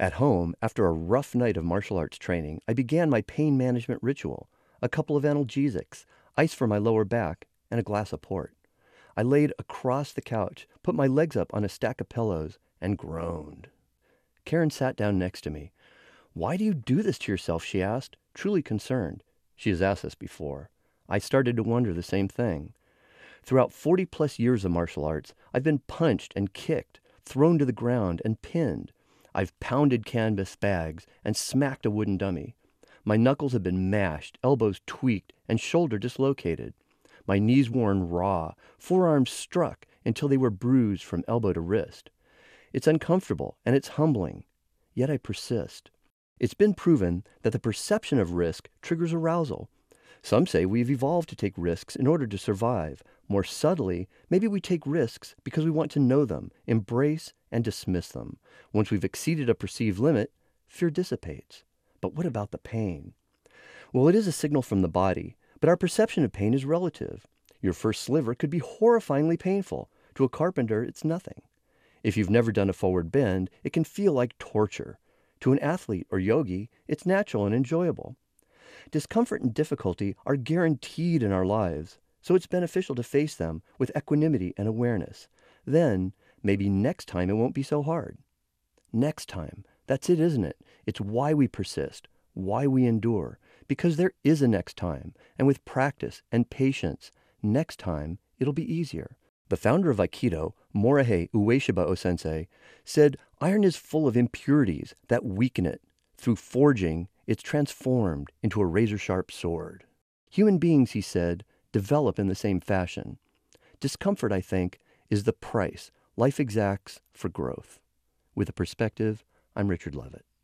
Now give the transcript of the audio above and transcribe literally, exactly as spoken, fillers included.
At home, after a rough night of martial arts training, I began my pain management ritual: a couple of analgesics, ice for my lower back, and a glass of port. I laid across the couch, put my legs up on a stack of pillows, and groaned. Karen sat down next to me. "Why do you do this to yourself?" she asked, truly concerned. She has asked this before. I started to wonder the same thing. Throughout forty plus years of martial arts, I've been punched and kicked, thrown to the ground and pinned. I've pounded canvas bags and smacked a wooden dummy. My knuckles have been mashed, elbows tweaked, and shoulder dislocated. My knees worn raw, forearms struck until they were bruised from elbow to wrist. It's uncomfortable and it's humbling, yet I persist. It's been proven that the perception of risk triggers arousal. Some say we've evolved to take risks in order to survive. More subtly, maybe we take risks because we want to know them, embrace, and dismiss them. Once we've exceeded a perceived limit, fear dissipates. But what about the pain? Well, it is a signal from the body, but our perception of pain is relative. Your first sliver could be horrifyingly painful. To a carpenter, it's nothing. If you've never done a forward bend, it can feel like torture. To an athlete or yogi, it's natural and enjoyable. Discomfort and difficulty are guaranteed in our lives, so it's beneficial to face them with equanimity and awareness. Then, maybe next time it won't be so hard. Next time. That's it, isn't it? It's why we persist, why we endure, because there is a next time, and with practice and patience, next time it'll be easier. The founder of Aikido, Morihei Ueshiba Osensei, said iron is full of impurities that weaken it. Through forging, it's transformed into a razor-sharp sword. Human beings, he said, develop in the same fashion. Discomfort, I think, is the price life exacts for growth. With a perspective, I'm Richard Levitt.